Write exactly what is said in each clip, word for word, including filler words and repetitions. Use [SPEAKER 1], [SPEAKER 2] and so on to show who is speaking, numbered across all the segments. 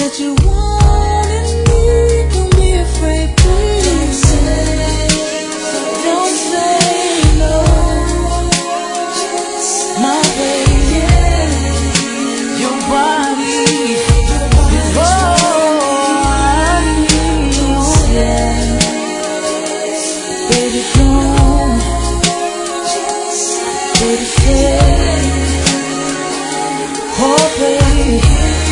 [SPEAKER 1] that you want and need. Don't be afraid, please. Don't say, don't say no. My baby, your body is all I need. Baby, don't. Baby, stay. Oh, baby.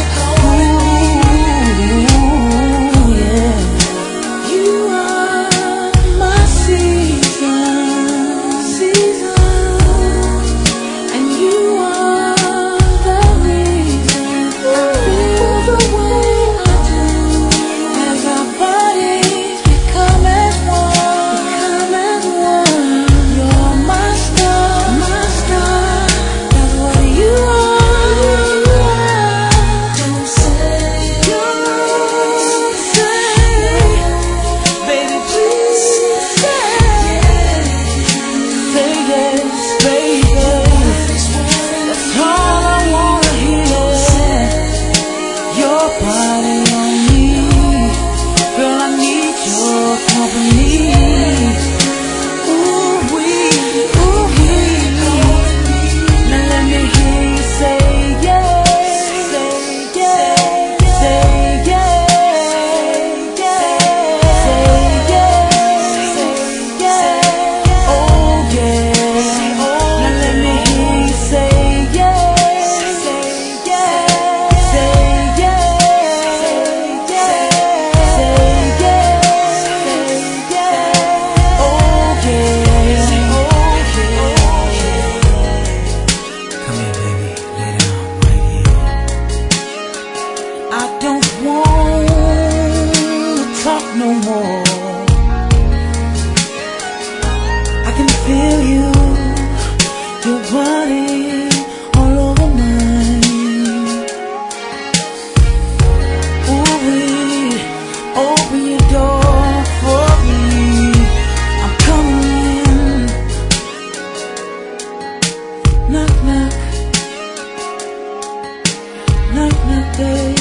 [SPEAKER 1] No more. I can feel you, your body all over mine. Ooh, we open your door for me. I'm coming in. Knock, knock, knock, knock, babe.